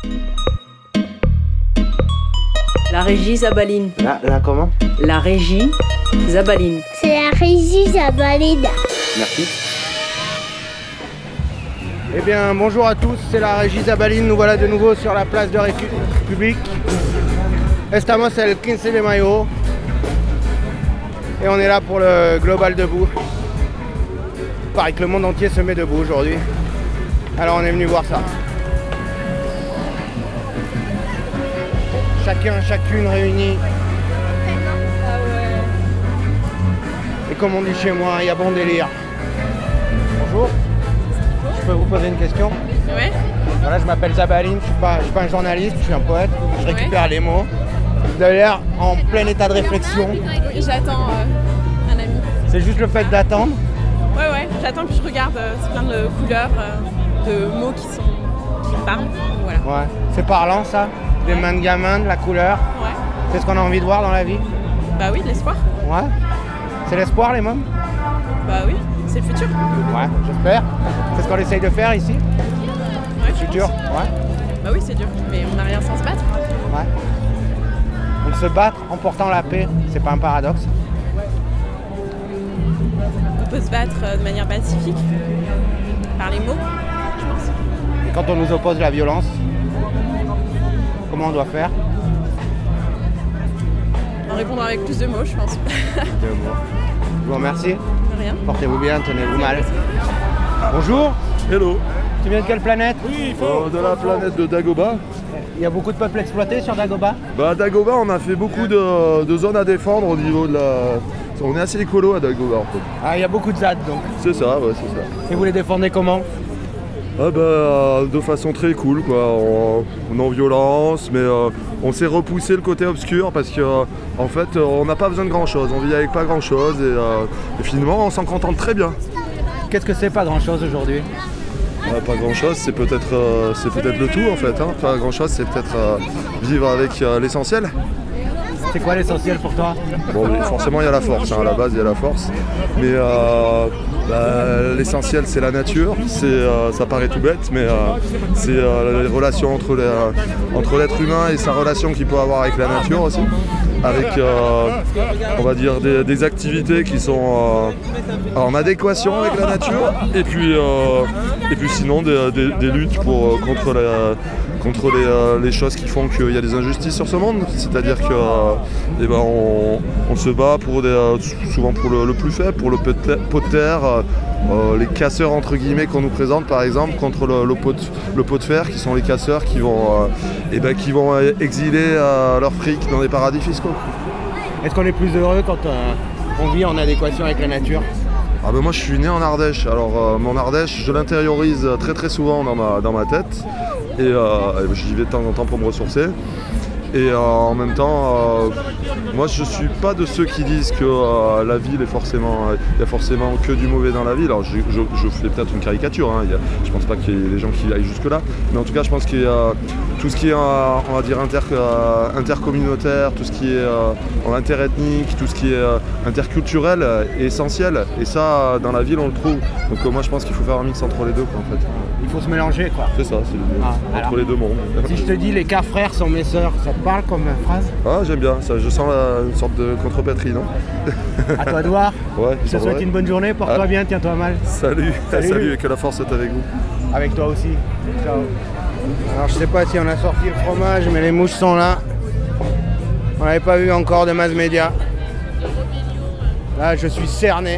La régie Zabaline. La comment? La régie Zabaline. C'est la régie Zabaline. Merci. Eh bien, bonjour à tous, c'est la régie Zabaline. Nous voilà de nouveau sur la place de République. Estamos el 15 de mayo. Et on est là pour le Global Debout. Il paraît que le monde entier se met debout aujourd'hui. Alors on est venu voir ça. Chacun, chacune réunis. Et comme on dit chez moi, il y a bon délire. Bonjour. Je peux vous poser une question? Oui. Voilà, je m'appelle Zabaline, je suis pas un journaliste, je suis un poète. Je récupère les mots. Vous avez l'air en plein état de réflexion. Oui, j'attends un ami. C'est juste le fait d'attendre? Ouais, j'attends que je regarde. C'est plein de couleurs, de mots qui me parlent. Voilà. Ouais. C'est parlant ça? Des mains de gamin, de la couleur. Ouais. C'est ce qu'on a envie de voir dans la vie? Bah oui, l'espoir. Ouais. C'est l'espoir les mômes? Bah oui, c'est le futur. Ouais, j'espère. C'est ce qu'on essaye de faire ici? Ouais, Le futur? Ouais. Bah oui, c'est dur, mais on n'a rien sans se battre. Ouais. Donc se battre en portant la paix, c'est pas un paradoxe? On peut se battre de manière pacifique, par les mots, je pense. Et quand on nous oppose la violence, comment on doit faire? En répondant avec plus de mots, je pense. Je vous remercie. De rien. Portez-vous bien, tenez-vous mal. Bonjour. Hello. Tu viens de quelle planète? De la planète de Dagobah. Il y a beaucoup de peuples exploités sur Dagobah? Dagobah, on a fait beaucoup de zones à défendre au niveau de la... On est assez écolo à Dagobah en fait. Ah, il y a beaucoup de ZAD donc. C'est ça, ouais, c'est ça. Et vous les défendez comment? De façon très cool, quoi. Non-violence, mais on s'est repoussé le côté obscur parce que en fait, on n'a pas besoin de grand-chose. On vit avec pas grand-chose et finalement, on s'en contente très bien. Qu'est-ce que c'est pas grand-chose aujourd'hui? Pas grand-chose, c'est peut-être le tout en fait. Hein. Pas grand-chose, c'est peut-être vivre avec l'essentiel. C'est quoi l'essentiel pour toi? Bon, forcément il y a la force, hein. À la base il y a la force. Mais l'essentiel c'est la nature, ça paraît tout bête, mais c'est les relations entre l'être humain et sa relation qu'il peut avoir avec la nature aussi. Avec on va dire des activités qui sont en adéquation avec la nature et puis sinon des luttes contre les choses qui font qu'il y a des injustices sur ce monde, c'est-à-dire que on se bat souvent pour le plus faible, pour le pot de terre, les casseurs entre guillemets qu'on nous présente par exemple contre le pot de fer qui sont les casseurs qui vont exiler leur fric dans des paradis fiscaux. Est-ce qu'on est plus heureux quand on vit en adéquation avec la nature? Moi je suis né en Ardèche, alors mon Ardèche je l'intériorise très très souvent dans ma tête et j'y vais de temps en temps pour me ressourcer. Et en même temps, moi je suis pas de ceux qui disent que la ville est forcément, il y a forcément que du mauvais dans la ville. Alors je fais peut-être une caricature, hein. Je pense pas qu'il y ait des gens qui aillent jusque là, mais en tout cas je pense qu'il y a tout ce qui est on va dire intercommunautaire, tout ce qui est interethnique, tout ce qui est interculturel est essentiel. Et ça dans la ville on le trouve. Donc moi je pense qu'il faut faire un mix entre les deux quoi, en fait. Il faut se mélanger quoi. C'est ça, c'est entre les deux mondes. Si je te dis les 4 frères sont mes sœurs, ça te parle comme phrase? Ah j'aime bien, ça, je sens une sorte de contrepétrie, non? À toi de voir. Ouais, je te souhaite une bonne journée, porte-toi bien, tiens-toi mal. Salut et que la force soit avec vous. Avec toi aussi. Ciao. Alors je sais pas si on a sorti le fromage, mais les mouches sont là. On n'avait pas vu encore de mass média. Là je suis cerné.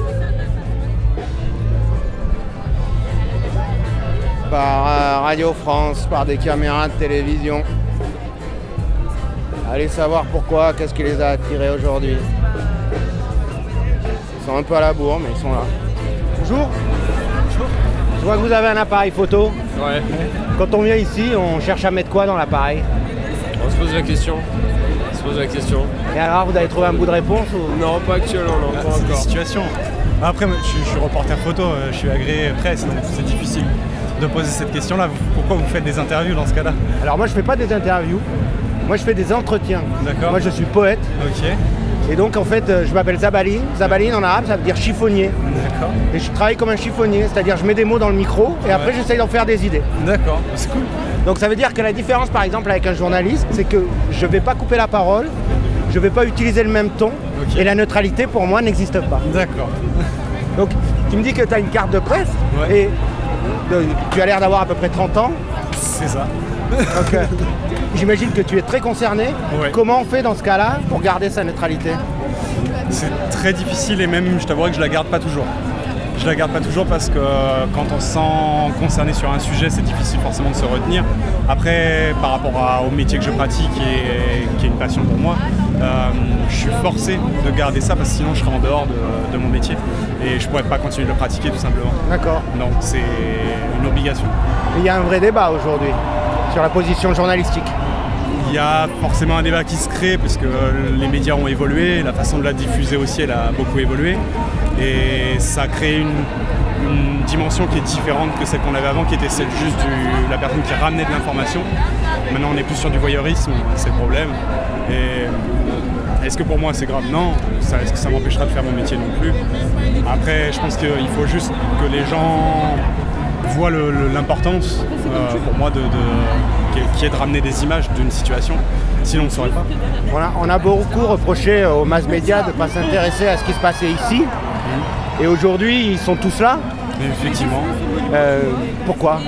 Par Radio France, par des caméras de télévision. Allez savoir pourquoi, qu'est-ce qui les a attirés aujourd'hui. Ils sont un peu à la bourre, mais ils sont là. Bonjour. Je vois que vous avez un appareil photo. Ouais. Quand on vient ici, on cherche à mettre quoi dans l'appareil? On se pose la question. Et alors, vous avez trouvé un bout de réponse ou... Non, pas actuellement, non, pas c'est encore. Des situations. Après, je suis reporter photo, je suis agréé presse, donc c'est difficile de poser cette question-là. Pourquoi vous faites des interviews dans ce cas-là? Alors moi, je fais pas des interviews. Moi, je fais des entretiens. D'accord. Moi, je suis poète. Ok. Et donc, en fait, je m'appelle Zabaline. Zabaline, en arabe, ça veut dire chiffonnier. D'accord. Et je travaille comme un chiffonnier, c'est-à-dire je mets des mots dans le micro et après, j'essaye d'en faire des idées. D'accord, c'est cool. Donc ça veut dire que la différence par exemple avec un journaliste, c'est que je ne vais pas couper la parole, je ne vais pas utiliser le même ton, et la neutralité pour moi n'existe pas. D'accord. Donc tu me dis que tu as une carte de presse, Ouais. et tu as l'air d'avoir à peu près 30 ans. C'est ça. Donc, j'imagine que tu es très concerné. Ouais. Comment on fait dans ce cas-là pour garder sa neutralité? C'est très difficile et même, je t'avouerai que je la garde pas toujours. Je la garde pas toujours parce que quand on se sent concerné sur un sujet, c'est difficile forcément de se retenir. Après, par rapport au métier que je pratique et qui est une passion pour moi, je suis forcé de garder ça parce que sinon je serais en dehors de mon métier et je pourrais pas continuer de le pratiquer tout simplement. D'accord. Donc c'est une obligation. Il y a un vrai débat aujourd'hui sur la position journalistique. Il y a forcément un débat qui se crée parce que les médias ont évolué, la façon de la diffuser aussi elle a beaucoup évolué et ça crée une dimension qui est différente que celle qu'on avait avant, qui était celle juste de la personne qui ramenait de l'information. Maintenant on est plus sur du voyeurisme, c'est le problème. Et est-ce que pour moi c'est grave? Non. Est-ce que ça m'empêchera de faire mon métier non plus? Après je pense qu'il faut juste que les gens voient l'importance pour moi qui est de ramener des images d'une situation, sinon on ne saurait pas. On a beaucoup reproché aux mass médias de ne pas s'intéresser à ce qui se passait ici. Et aujourd'hui, ils sont tous là. Effectivement. Pourquoi?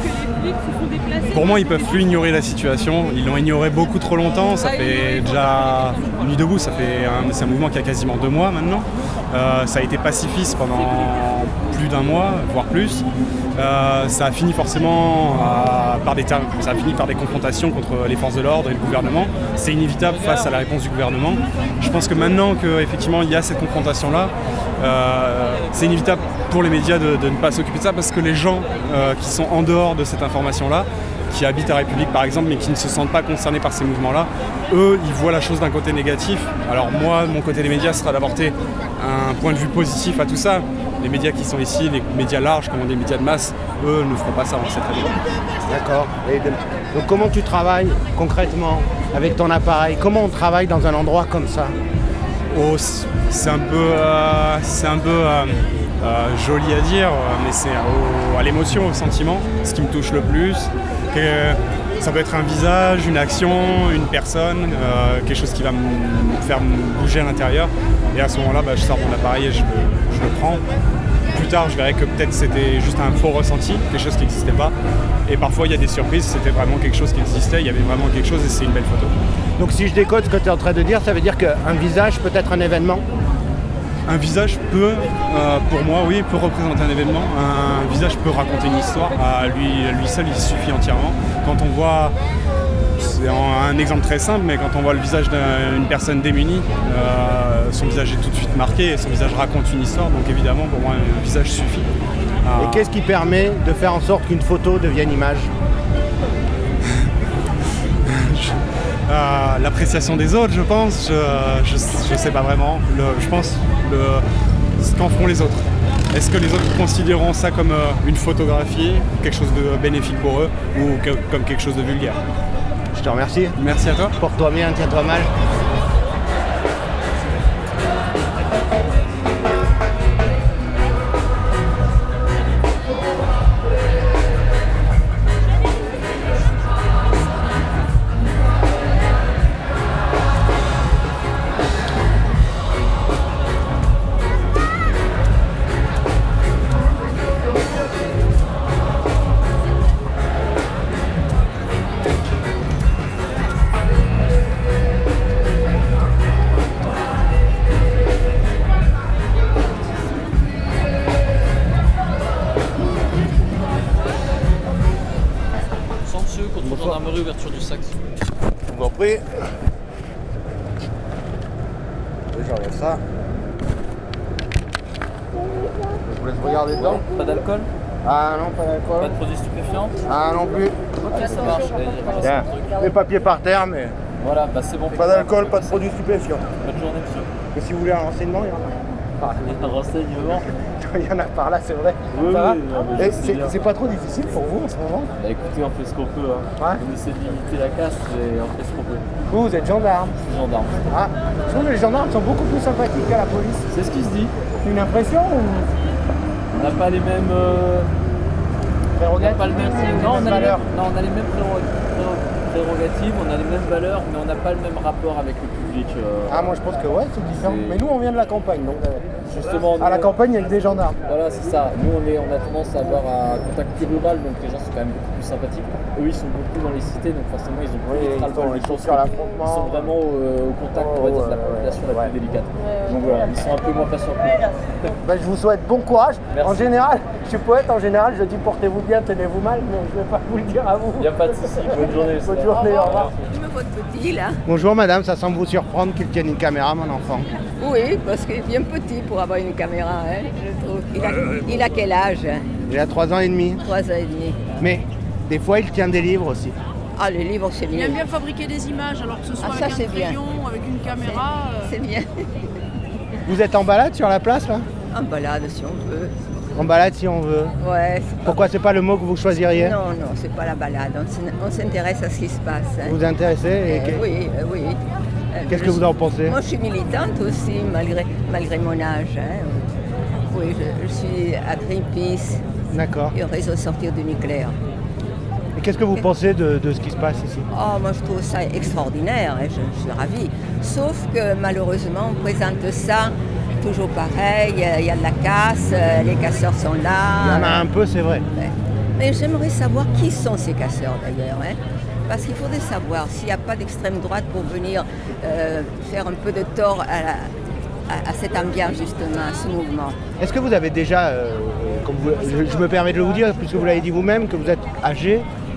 Pour moi, ils peuvent plus ignorer la situation. Ils l'ont ignoré beaucoup trop longtemps. Ça fait déjà Nuit debout, c'est un mouvement qui a quasiment 2 mois maintenant. Ça a été pacifiste pendant plus d'1 mois, voire plus. Ça a fini forcément par des confrontations contre les forces de l'ordre et le gouvernement. C'est inévitable face à la réponse du gouvernement. Je pense que maintenant qu'effectivement il y a cette confrontation-là, c'est inévitable pour les médias de ne pas s'occuper de ça parce que les gens qui sont en dehors de cette information-là, qui habitent à République par exemple, mais qui ne se sentent pas concernés par ces mouvements-là, eux, ils voient la chose d'un côté négatif. Alors moi, mon côté des médias sera d'apporter un point de vue positif à tout ça. Les médias qui sont ici, les médias larges, comme on dit, les médias de masse, eux ne feront pas ça, on sait très bien. D'accord. Donc comment tu travailles concrètement avec ton appareil? Comment on travaille dans un endroit comme ça? Oh, c'est un peu joli à dire, mais c'est à l'émotion, au sentiment, ce qui me touche le plus. Ça peut être un visage, une action, une personne, quelque chose qui va me faire bouger à l'intérieur. Et à ce moment-là, je sors mon appareil et je le prends. Plus tard, je verrai que peut-être c'était juste un faux ressenti, quelque chose qui n'existait pas. Et parfois, il y a des surprises, c'était vraiment quelque chose qui existait, il y avait vraiment quelque chose et c'est une belle photo. Donc si je décode ce que tu es en train de dire, ça veut dire qu'un visage peut être un événement? Un visage peut, pour moi, oui, peut représenter un événement. Un visage peut raconter une histoire. À lui seul, il suffit entièrement. Quand on voit, c'est un exemple très simple, mais quand on voit le visage d'une personne démunie, son visage est tout de suite marqué et son visage raconte une histoire. Donc évidemment, pour moi, un visage suffit. Et qu'est-ce qui permet de faire en sorte qu'une photo devienne image? L'appréciation des autres, je pense. Je sais pas vraiment. Je pense ce qu'en feront les autres. Est-ce que les autres considéreront ça comme une photographie, quelque chose de bénéfique pour eux, ou comme quelque chose de vulgaire? Je te remercie. Merci à toi. Porte-toi bien, tiens-toi mal. Ouverture du sac. Je vous en prie. J'enlève ça. Je vous laisse regarder dedans. Pas d'alcool? Ah non, pas d'alcool. Pas de produits stupéfiants? Ah non plus. Ok, ça marche. Bien. Les papiers par terre, mais Voilà, c'est bon. pas d'alcool, pas de produits stupéfiants. Bonne journée, monsieur. Et si vous voulez un renseignement, il y en a. Un renseignement? Il y en a par là, c'est vrai. Oui, Ça va mais Et je sais bien. c'est pas trop difficile pour vous en ce moment? Bah écoutez, on fait ce qu'on peut. Hein. Ouais. On essaie de limiter la casse et on fait ce qu'on peut. Vous êtes gendarme. Gendarme. Ah, je trouve que les gendarmes sont beaucoup plus sympathiques qu'à la police. C'est ce qui se dit. C'est une impression ou... On n'a pas les mêmes prérogatives, pas le même les non, mêmes on a les valeurs. mêmes, non, on a les mêmes prérogatives, on a les mêmes valeurs, mais on n'a pas le même rapport avec le public. Ah, moi je pense que ouais, c'est différent. C'est- Mais nous on vient de la campagne, donc Justement, à la nous, campagne avec des gendarmes. voilà, c'est ça. Nous, on a tendance à avoir un contact plus rural, donc les gens sont quand même beaucoup plus sympathiques. Eux, ils sont beaucoup dans les cités, donc forcément, ils ont Oui, plus ras-le-bol des ils sont choses. sur l'affrontement. Ils sont vraiment au contact, on va dire, de la population la plus délicate. Donc voilà, ils sont un peu moins patients que nous. Ben, je vous souhaite bon courage. Merci. En général, je suis poète, en général je dis portez-vous bien, tenez-vous mal, mais je ne vais pas vous le dire à vous. Il n'y a pas de souci. Bonne journée. Bonne journée, au revoir. Votre petit là. Bonjour madame, ça semble vous surprendre qu'il tienne une caméra, mon enfant. Oui, parce qu'il est bien petit pour avoir une caméra, hein, je trouve. Il a quel âge? Il a 3 ans et demi. 3 ans et demi. Mais des fois il tient des livres aussi. Ah, les livres, c'est Il mieux. aime bien fabriquer des images, alors que ce soit Ah, ça, avec c'est un bien. crayon, avec une caméra. C'est bien. Vous êtes en balade sur la place là? En balade, si on veut. En balade si on veut. Ouais. Pourquoi c'est pas le mot que vous choisiriez? Non, c'est pas la balade. On s'intéresse à ce qui se passe. Hein. Vous vous intéressez et Oui. qu'est-ce que vous en pensez? Moi, je suis militante aussi, malgré mon âge. Hein. Oui, je suis à Greenpeace D'accord. et au réseau Sortir du nucléaire. Et qu'est-ce que vous pensez de ce qui se passe ici? Oh, moi, je trouve ça extraordinaire, hein, je suis ravie. Sauf que malheureusement, on présente ça toujours pareil, il y a de la casse, les casseurs sont là. Il y en a un peu, c'est vrai. Ouais. Mais j'aimerais savoir qui sont ces casseurs d'ailleurs. Hein, parce qu'il faudrait savoir s'il n'y a pas d'extrême droite pour venir faire un peu de tort à cette ambiance justement, à ce mouvement. Est-ce que vous avez déjà, je me permets de vous dire, puisque vous l'avez dit vous-même, que vous êtes âgé,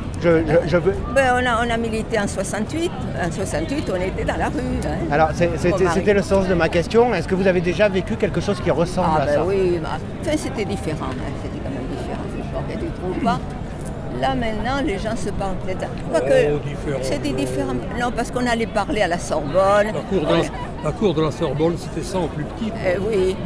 je veux... On a milité en 68. En 68, on était dans la rue. Hein. Alors, c'était le sens de ma question. Est-ce que vous avez déjà vécu quelque chose qui ressemble à ça? Oui, enfin, c'était différent. Hein. C'était quand même différent. Je crois que tu ne trouves pas. Là, maintenant, les gens se parlent peut-être... C'était différent. Non, parce qu'on allait parler à la Sorbonne. La cour de la Sorbonne, c'était ça en plus petit. Oui.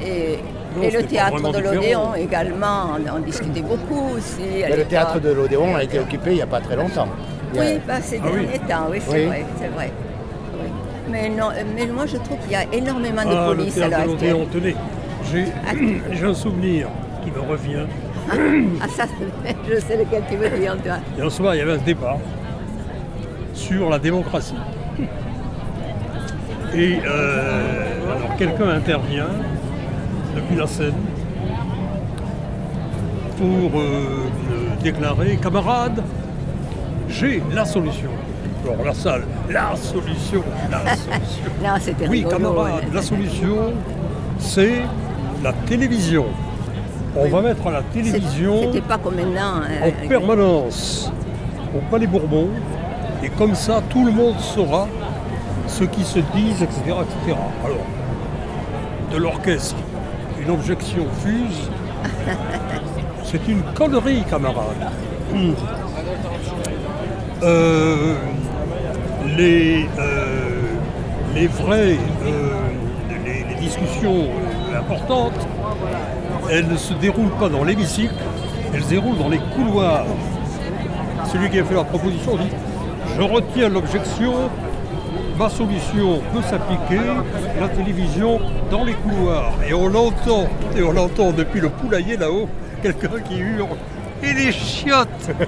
Et le théâtre de l'Odéon également, on discutait beaucoup aussi. Mais le théâtre de l'Odéon a été occupé il n'y a pas très longtemps. Oui, ces derniers temps, oui, c'est vrai. Oui. Mais moi je trouve qu'il y a énormément de police à l'heure actuelle. Le théâtre de l'Odéon, tenez, j'ai un souvenir qui me revient. Ah ça, je sais lequel tu veux dire, toi. Et un soir, il y avait un débat sur la démocratie. Et alors quelqu'un intervient depuis la scène pour déclarer « Camarades, j'ai la solution ». Alors la salle, la solution. Non, c'était oui, rigolo. camarades, la solution, c'est la télévision. On va mettre à la télévision c'était pas comme maintenant, en permanence au Palais Bourbon, et comme ça, tout le monde saura ce qui se disent, etc., etc. Alors, de l'orchestre, une objection fuse. C'est une connerie, camarades. Les discussions importantes, elles ne se déroulent pas dans l'hémicycle, elles se déroulent dans les couloirs. Celui qui a fait la proposition dit « Je retiens l'objection, ma solution peut s'appliquer, la télévision dans les couloirs. » Et on l'entend depuis le poulailler là-haut, quelqu'un qui hurle « Et les chiottes !»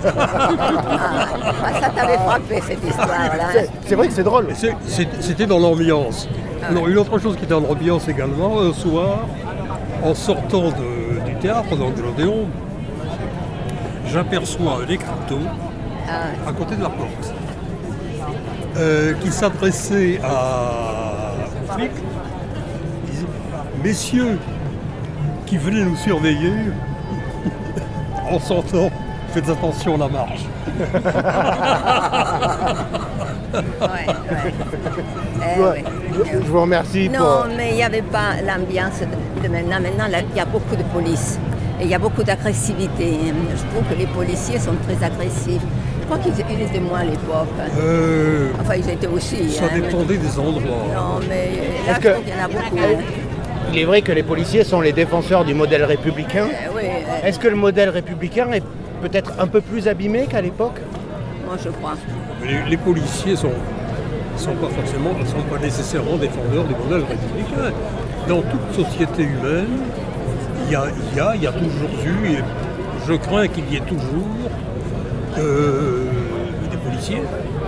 Ça t'avait frappé cette histoire-là. C'est vrai que c'est drôle. C'était dans l'ambiance. Non, une autre chose qui était dans l'ambiance également, un soir, en sortant du théâtre, donc de l'Odéon, j'aperçois un écriteau à côté de la porte qui s'adressait aux flics. Il disait « Messieurs qui venez nous surveiller, en sortant, faites attention à la marche. » Je vous remercie non, pour... mais il n'y avait pas l'ambiance de maintenant. Maintenant, il y a beaucoup de police et il y a beaucoup d'agressivité. Je trouve que les policiers sont très agressifs. Je crois qu'ils étaient moins à l'époque. Enfin, ils étaient aussi. Ça dépendait des endroits. Non, mais là, je trouve qu'il y en a beaucoup. Il est vrai que les policiers sont les défenseurs du modèle républicain. Est-ce que le modèle républicain est peut-être un peu plus abîmé qu'à l'époque? Moi, je crois. Les policiers sont pas nécessairement défendeurs du modèle républicain. Dans toute société humaine, il y a toujours eu, et je crains qu'il y ait toujours des policiers.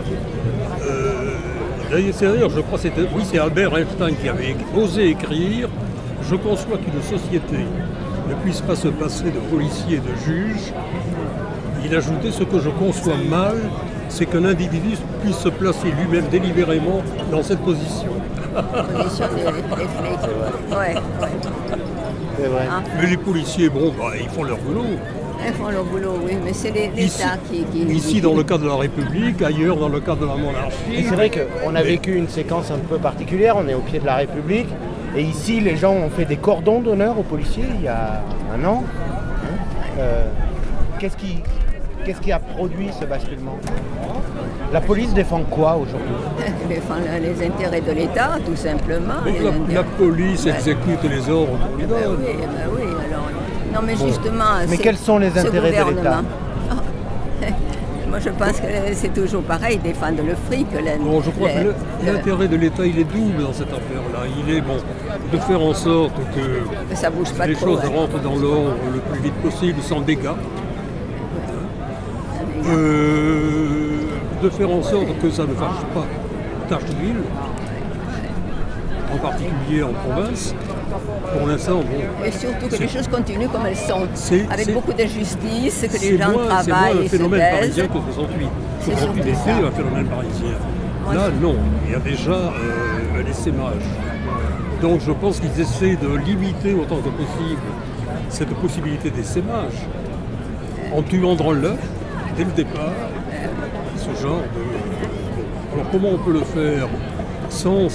D'ailleurs, je crois que c'est Albert Einstein qui avait osé écrire « Je conçois qu'une société ne puisse pas se passer de policiers et de juges ». Il ajoutait « Ce que je conçois mal, c'est qu'un individu puisse se placer lui-même délibérément dans cette position. » Position des flics. Ouais. C'est vrai. Ah. Mais les policiers, ils font leur boulot. Ils font leur boulot, oui, mais c'est l'État qui... Ici, dans le cadre de la République, ailleurs, dans le cadre de la monarchie. Et c'est vrai qu'on a vécu une séquence un peu particulière, on est au pied de la République, et ici, les gens ont fait des cordons d'honneur aux policiers il y a un an. Qu'est-ce qui a produit ce basculement? La police défend quoi aujourd'hui? Elle défend les intérêts de l'État, tout simplement. La police exécute les ordres qu'on lui donne. Oui, alors... Non, mais justement... Mais quels sont les intérêts de l'État? Moi, je pense que c'est toujours pareil, défendre le fric. Je crois que l'intérêt de l'État, il est double dans cette affaire-là. Il est de faire en sorte que ça bouge pas les trop, choses rentrent dans l'ordre le plus vite possible, sans dégâts. De faire en sorte que ça ne fasse pas tache d'huile, en particulier en province. Pour l'instant, et surtout que les choses continuent comme elles sont, avec beaucoup d'injustice, que les gens travaillent. C'est moins un et phénomène se parisien que 68. 68 était un phénomène parisien. Là, non, il y a déjà un essaimage. Donc je pense qu'ils essaient de limiter autant que possible cette possibilité d'essaimage en tuant dans l'œuf, dès le départ, ce genre de... Alors comment on peut le faire sans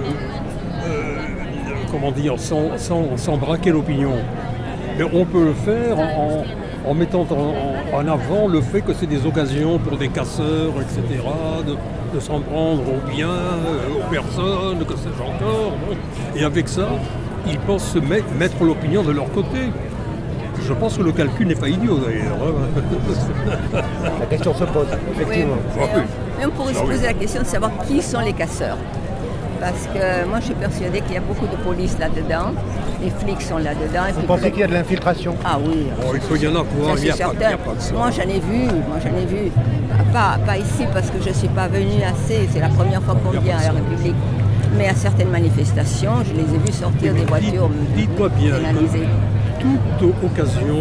sans braquer l'opinion? Mais on peut le faire en mettant en avant le fait que c'est des occasions pour des casseurs, etc., de s'en prendre aux biens, aux personnes, que sais-je encore. Et avec ça, ils pensent se mettre l'opinion de leur côté. Je pense que le calcul n'est pas idiot d'ailleurs. La question se pose, effectivement. Oui. Mais on pourrait se poser la question de savoir qui sont les casseurs. Parce que moi je suis persuadée qu'il y a beaucoup de police là-dedans, les flics sont là-dedans. Vous pensez qu'il y a de l'infiltration? Ah oui. Il y en a quoi, il y a pas de ça. Moi j'en ai vu, pas ici parce que je ne suis pas venue assez, c'est la première fois qu'on vient à la République. Mais à certaines manifestations, je les ai vus sortir des voitures Dites-moi bien, toute occasion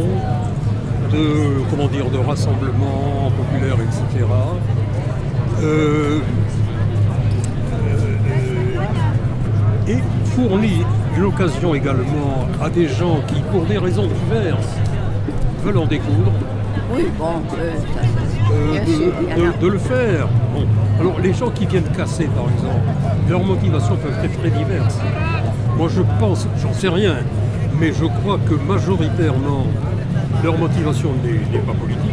de rassemblement populaire, etc., et fournit l'occasion également à des gens qui, pour des raisons diverses, veulent en découdre, de le faire. Bon. Alors les gens qui viennent casser, par exemple, leurs motivations peuvent être très diverses. Moi je pense, j'en sais rien, mais je crois que majoritairement, leur motivation n'est pas politique.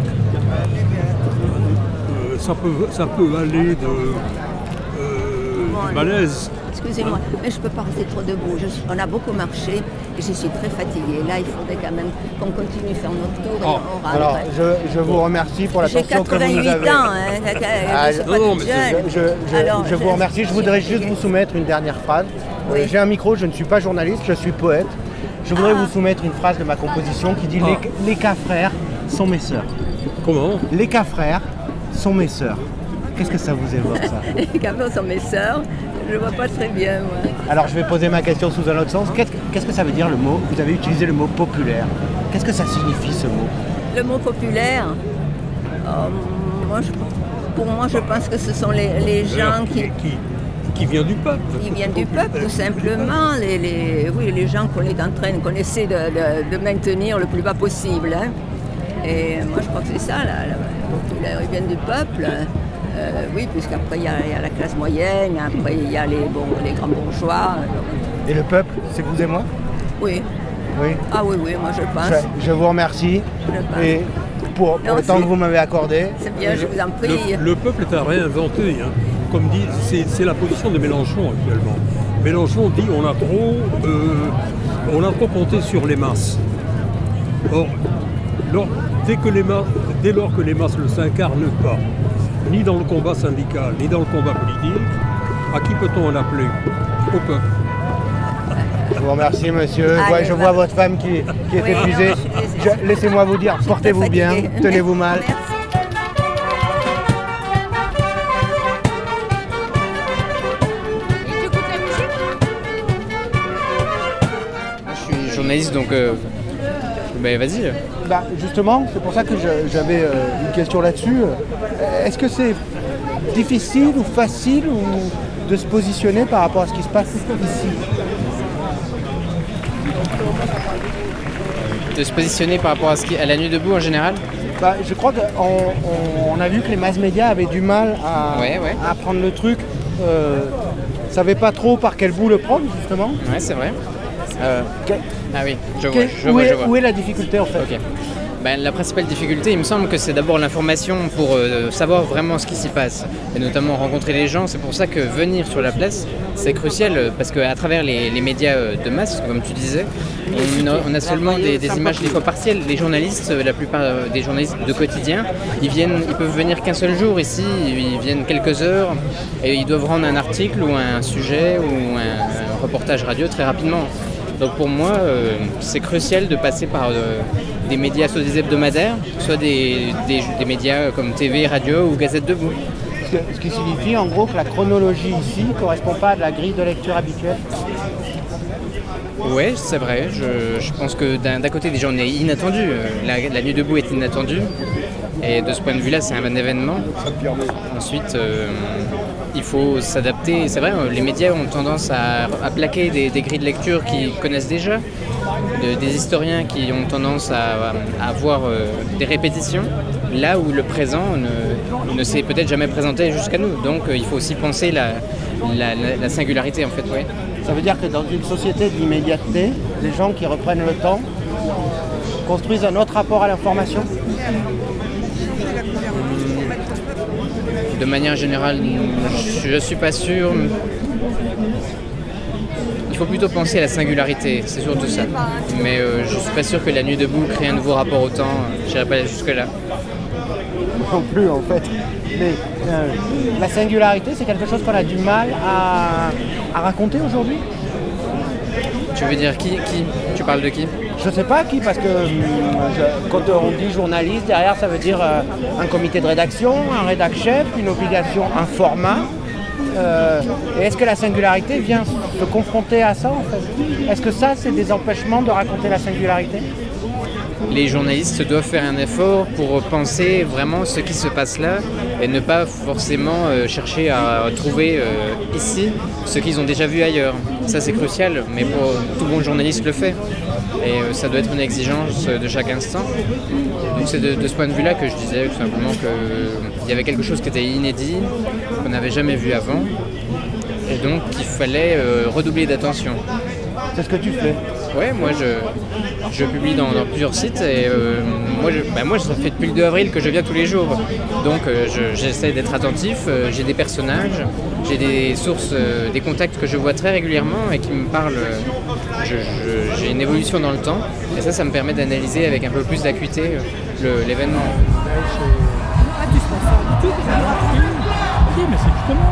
Ça peut aller de malaise. Excusez-moi, mais je ne peux pas rester trop debout. On a beaucoup marché et je suis très fatiguée. Là, il faudrait quand même qu'on continue à faire notre tour et on rentre. Alors, je vous remercie pour l'attention que vous nous avez. J'ai 88 ans, je suis pas toute jeune. Je vous remercie. Je voudrais juste vous soumettre une dernière phrase. J'ai un micro, je ne suis pas journaliste, je suis poète. Je voudrais vous soumettre une phrase de ma composition qui dit les Cafrères sont mes sœurs. Comment? Les Cafrères sont mes sœurs. Qu'est-ce que ça vous évoque, ça? Les Cafrères sont mes sœurs. Je ne vois pas très bien, moi. Alors, je vais poser ma question sous un autre sens. Qu'est-ce que ça veut dire le mot? Vous avez utilisé le mot populaire. Qu'est-ce que ça signifie, ce mot? Le mot populaire, pour moi, je pense que ce sont les gens qui viennent du peuple. Qui viennent du peuple, tout simplement. Les gens qu'on essaie de maintenir le plus bas possible. Hein. Et moi, je crois que c'est ça, populaire. Ils viennent du peuple. Oui, puisqu'après, il y a la classe moyenne, après, il y a les grands bourgeois. Et le peuple, c'est vous et moi? Oui. Ah oui, moi, je pense. Je vous remercie. Et pour le temps que vous m'avez accordé. C'est bien, je vous en prie. Le peuple est à réinventer. Hein. Comme dit, c'est la position de Mélenchon actuellement. Mélenchon dit on a trop compté sur les masses. Or, dès lors que les masses ne s'incarnent pas, ni dans le combat syndical, ni dans le combat politique, à qui peut-on en appeler? Au peuple. vous remercie, monsieur. Allez, Je vois votre femme qui est Oui, épuisée. non, Laissez-moi vous dire, portez-vous bien, fatiguée. tenez-vous mal. Je suis journaliste donc vas-y. Justement, c'est pour ça que j'avais une question là-dessus. Est-ce que c'est difficile ou facile de se positionner par rapport à ce qui se passe ici? De se positionner par rapport à la nuit debout en général. Je crois qu'on a vu que les mass médias avaient du mal à prendre le truc. Savaient pas trop par quel bout le prendre, justement. Ouais, c'est vrai. Ah oui, je vois. Où est la difficulté en fait? Ok. La principale difficulté, il me semble que c'est d'abord l'information pour savoir vraiment ce qui s'y passe et notamment rencontrer les gens. C'est pour ça que venir sur la place, c'est crucial parce qu'à travers les médias de masse, comme tu disais, on a seulement des images des fois partielles. Les journalistes, la plupart des journalistes de quotidien, ils peuvent venir qu'un seul jour ici, ils viennent quelques heures et ils doivent rendre un article ou un sujet ou un reportage radio très rapidement. Donc pour moi, c'est crucial de passer par des médias, soit des hebdomadaires, soit des médias comme TV, radio ou Gazette Debout. Ce qui signifie en gros que la chronologie ici ne correspond pas à la grille de lecture habituelle. Oui, c'est vrai. Je pense que d'un côté, déjà, on est inattendu. La nuit debout est inattendue. Et de ce point de vue-là, c'est un bon événement. Ensuite, il faut s'adapter. C'est vrai, les médias ont tendance à plaquer des grilles de lecture qu'ils connaissent déjà, des historiens qui ont tendance à avoir des répétitions, là où le présent ne s'est peut-être jamais présenté jusqu'à nous. Donc il faut aussi penser la singularité en fait. Ouais. Ça veut dire que dans une société de l'immédiateté, les gens qui reprennent le temps construisent un autre rapport à l'information? De manière générale, je ne suis pas sûr. Il faut plutôt penser à la singularité, c'est surtout ça. Mais je ne suis pas sûr que la nuit debout crée un nouveau rapport au temps. Je n'irai pas jusque-là. Non plus en fait. Mais la singularité, c'est quelque chose qu'on a du mal à raconter aujourd'hui. Tu veux dire qui? Tu parles de qui? Je sais pas qui, parce que quand on dit journaliste, derrière ça veut dire un comité de rédaction, un rédac-chef, une obligation, un format. Et est-ce que la singularité vient se confronter à ça en fait? Est-ce que ça, c'est des empêchements de raconter la singularité? Les journalistes doivent faire un effort pour penser vraiment ce qui se passe là et ne pas forcément chercher à trouver ici ce qu'ils ont déjà vu ailleurs. Ça c'est crucial, mais tout bon journaliste le fait. Et ça doit être une exigence de chaque instant. Donc c'est de ce point de vue-là que je disais tout simplement qu'il y avait quelque chose qui était inédit, qu'on n'avait jamais vu avant, et donc qu'il fallait redoubler d'attention. C'est ce que tu fais? Ouais, moi je publie dans plusieurs sites et moi ça fait depuis le 2 avril que je viens tous les jours. Donc j'essaie d'être attentif, j'ai des personnages, j'ai des sources, des contacts que je vois très régulièrement et qui me parlent. J'ai une évolution dans le temps et ça me permet d'analyser avec un peu plus d'acuité l'événement. Ah, tu sponsors du tout? Oui, mais c'est justement...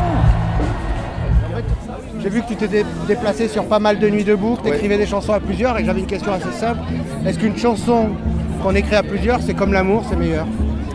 J'ai vu que tu t'étais déplacé sur pas mal de nuits debout, que tu écrivais des chansons à plusieurs, et j'avais une question assez simple. Est-ce qu'une chanson qu'on écrit à plusieurs, c'est comme l'amour, c'est meilleur?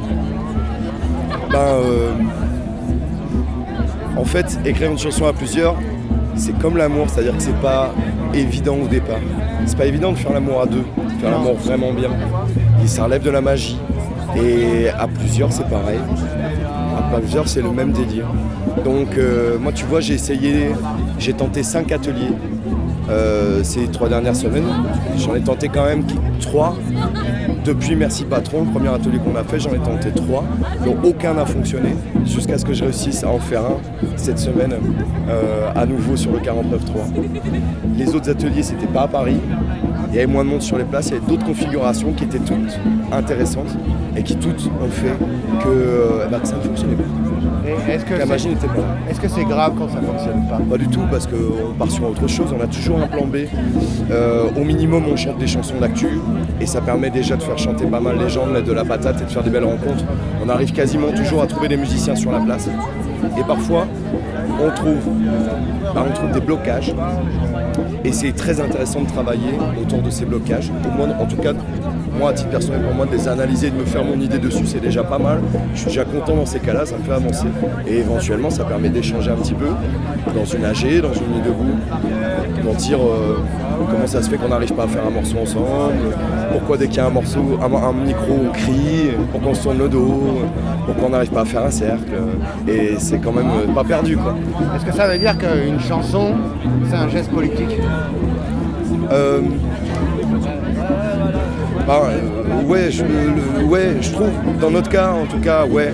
En fait, écrire une chanson à plusieurs, c'est comme l'amour, c'est-à-dire que c'est pas évident au départ. C'est pas évident de faire l'amour à deux, de faire l'amour vraiment bien. Et ça relève de la magie. Et à plusieurs, c'est pareil. À plusieurs, c'est le même délire. Donc moi tu vois, j'ai tenté 5 ateliers ces 3 dernières semaines. J'en ai tenté quand même 3. Depuis Merci Patron, le premier atelier qu'on a fait, j'en ai tenté 3. Donc aucun n'a fonctionné, jusqu'à ce que je réussisse à en faire un cette semaine à nouveau sur le 49.3. Les autres ateliers, c'était pas à Paris. Il y avait moins de monde sur les places, il y avait d'autres configurations qui étaient toutes intéressantes et qui toutes ont fait que ça ne fonctionnait pas. La magie n'était pas là. Est-ce que c'est grave quand ça ne fonctionne pas? Pas du tout, parce qu'on part sur autre chose, on a toujours un plan B. Au minimum, on chante des chansons d'actu et ça permet déjà de faire chanter pas mal les gens, de mettre de la patate et de faire des belles rencontres. On arrive quasiment toujours à trouver des musiciens sur la place. Et parfois, on trouve des blocages. Et c'est très intéressant de travailler autour de ces blocages. Pour moi, en tout cas, moi, à titre personnel, pour moi, de les analyser, de me faire mon idée dessus, c'est déjà pas mal. Je suis déjà content dans ces cas-là, ça me fait avancer. Et éventuellement, ça permet d'échanger un petit peu dans une AG, dans une nuit debout, d'en dire comment ça se fait qu'on n'arrive pas à faire un morceau ensemble, pourquoi dès qu'il y a un morceau, un micro, on crie, pourquoi on se tourne le dos, pourquoi on n'arrive pas à faire un cercle. Et c'est quand même pas perdu, quoi. Est-ce que ça veut dire qu'une chanson, c'est un geste politique ? Ouais, je trouve, dans notre cas, en tout cas, ouais.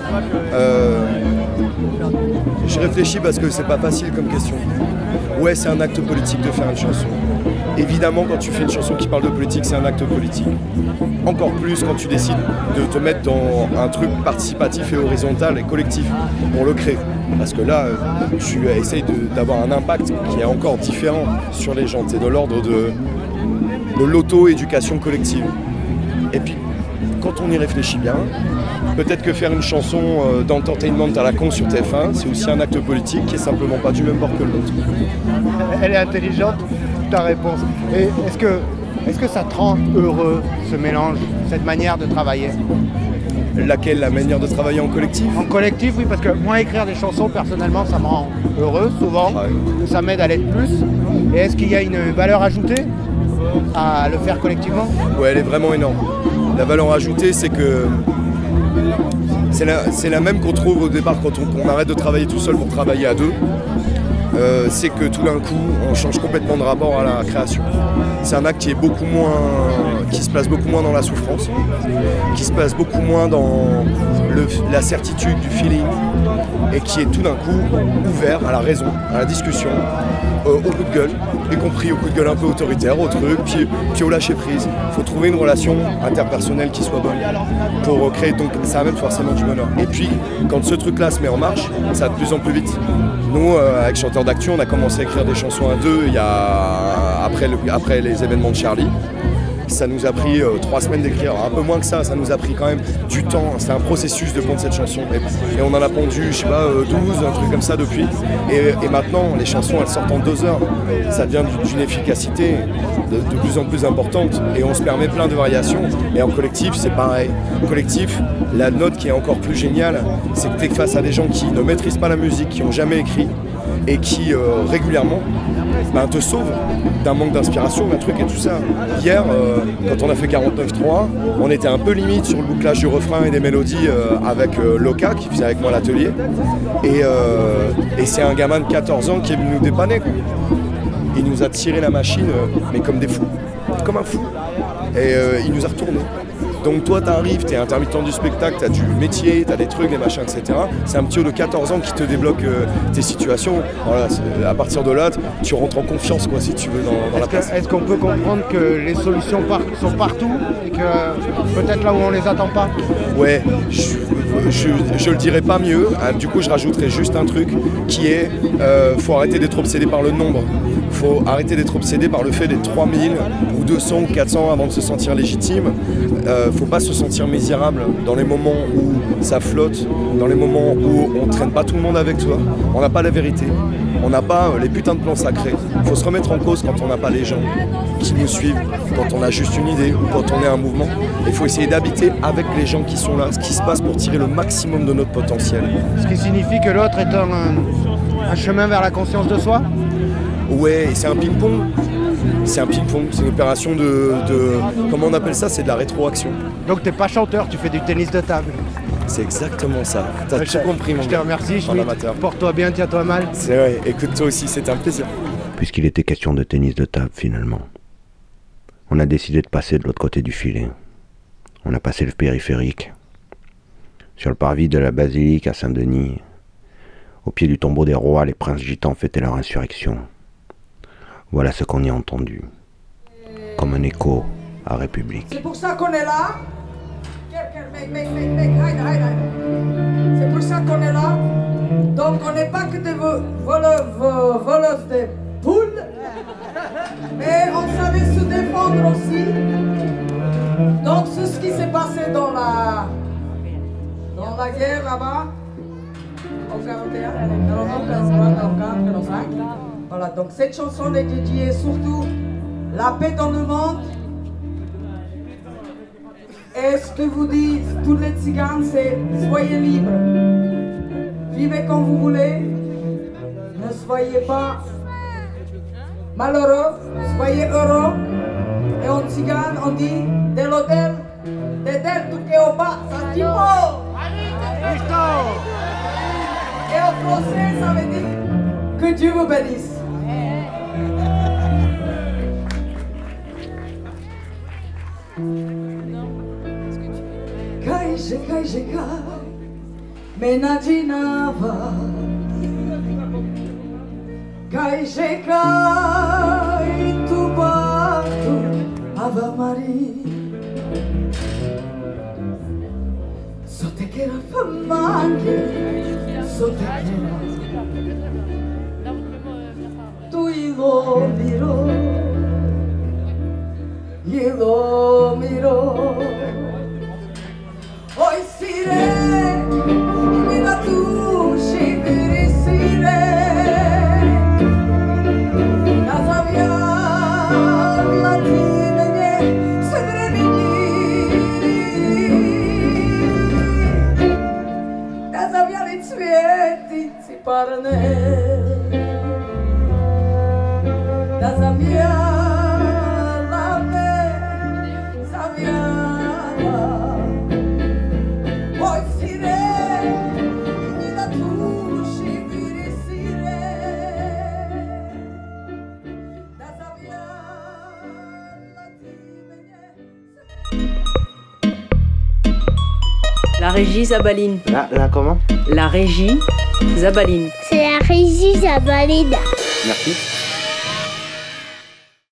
Je réfléchis parce que c'est pas facile comme question. Ouais, c'est un acte politique de faire une chanson. Évidemment, quand tu fais une chanson qui parle de politique, c'est un acte politique. Encore plus quand tu décides de te mettre dans un truc participatif et horizontal et collectif pour le créer. Parce que là, tu essayes d'avoir un impact qui est encore différent sur les gens. C'est de l'ordre de l'auto-éducation collective. Et puis, quand on y réfléchit bien, peut-être que faire une chanson d'entertainment à la con sur TF1, c'est aussi un acte politique qui est simplement pas du même bord que l'autre. Elle est intelligente, ta réponse. Et est-ce que ça te rend heureux, ce mélange, cette manière de travailler ? Laquelle, la manière de travailler en collectif ? En collectif, oui, parce que moi, écrire des chansons, personnellement, ça me rend heureux, souvent. Ouais. Ça m'aide à l'être plus. Et est-ce qu'il y a une valeur ajoutée à le faire collectivement ? Ouais, elle est vraiment énorme. La valeur ajoutée, c'est que c'est la même qu'on trouve au départ quand on arrête de travailler tout seul pour travailler à deux. C'est que tout d'un coup, on change complètement de rapport à la création. C'est un acte qui se place beaucoup moins dans la souffrance, qui se place beaucoup moins dans la certitude du feeling, et qui est tout d'un coup ouvert à la raison, à la discussion, au coup de gueule, y compris au coup de gueule un peu autoritaire, au truc, puis au lâcher prise. Il faut trouver une relation interpersonnelle qui soit bonne pour créer, donc ça amène forcément du bonheur. Et puis, quand ce truc-là se met en marche, ça va de plus en plus vite. Nous, avec Chanteurs d'Actu, on a commencé à écrire des chansons à deux après les événements de Charlie. Ça nous a pris 3 semaines d'écrire, un peu moins que ça nous a pris quand même du temps. C'est un processus de pondre cette chanson. Et on en a pondu, 12, un truc comme ça depuis. Et maintenant, les chansons, elles sortent en 2 heures. Ça devient d'une efficacité de plus en plus importante. Et on se permet plein de variations. Et en collectif, c'est pareil. En collectif, la note qui est encore plus géniale, c'est que tu es face à des gens qui ne maîtrisent pas la musique, qui n'ont jamais écrit, et qui régulièrement te sauvent d'un manque d'inspiration, d'un truc et tout ça. Hier, quand on a fait 49.3, on était un peu limite sur le bouclage du refrain et des mélodies avec Loka qui faisait avec moi l'atelier. Et c'est un gamin de 14 ans qui est venu nous dépanner. Il nous a tiré la machine, mais comme des fous, comme un fou. Et il nous a retourné. Donc toi t'arrives, t'es intermittent du spectacle, t'as du métier, t'as des trucs, des machins, etc. C'est un petit haut de 14 ans qui te débloque tes situations. Voilà, à partir de là, tu rentres en confiance, quoi, si tu veux, dans la place. Est-ce qu'on peut comprendre que les solutions sont partout et que peut-être là où on les attend pas ? Ouais, je le dirais pas mieux. Du coup, je rajouterais juste un truc qui est faut arrêter d'être obsédé par le nombre. Faut arrêter d'être obsédé par le fait d'être 3000 ou 200 ou 400 avant de se sentir légitime. Faut pas se sentir misérable dans les moments où ça flotte, dans les moments où on traîne pas tout le monde avec toi. On n'a pas la vérité, on n'a pas les putains de plans sacrés. Faut se remettre en cause quand on n'a pas les gens qui nous suivent, quand on a juste une idée ou quand on est un mouvement. Il faut essayer d'habiter avec les gens qui sont là, ce qui se passe pour tirer le maximum de notre potentiel. Ce qui signifie que l'autre est un chemin vers la conscience de soi ? Ouais, et c'est un ping-pong. C'est un ping-pong, c'est une opération de comment on appelle ça ? C'est de la rétroaction. Donc t'es pas chanteur, tu fais du tennis de table. C'est exactement ça. T'as tout compris, mon gars. Je te remercie, Schmitt. Porte-toi bien, tiens-toi mal. C'est vrai, écoute toi aussi, c'est un plaisir. Puisqu'il était question de tennis de table, finalement, on a décidé de passer de l'autre côté du filet. On a passé le périphérique, sur le parvis de la basilique à Saint-Denis. Au pied du tombeau des rois, les princes gitans fêtaient leur insurrection. Voilà ce qu'on y a entendu, comme un écho à République. C'est pour ça qu'on est là. C'est pour ça qu'on est là. Donc on n'est pas que des voleuses de poules, mais on savait se défendre aussi. Donc c'est ce qui s'est passé dans la guerre là-bas. au 41, au 5. Voilà, donc cette chanson est dédiée surtout la paix dans le monde. Et ce que vous dites, tous les tziganes, c'est soyez libres. Vivez comme vous voulez. Ne soyez pas malheureux, soyez heureux. Et en tzigane, on dit de l'hôtel, de tel tout que au bas, ça dit pas. Et en français, ça veut dire que Dieu vous bénisse. Kai, menadinava. Kai, tu batu, Ave Maria. So te quera famanche, so te quera. Tu ilo miro. Oi sire, mi da tu shiviri sire. Nazavia latine srebreni. Nazavia li cvieti ciparne. Nazavia La régie Zabaline. La comment? La régie Zabaline. C'est la régie Zabaline. Merci.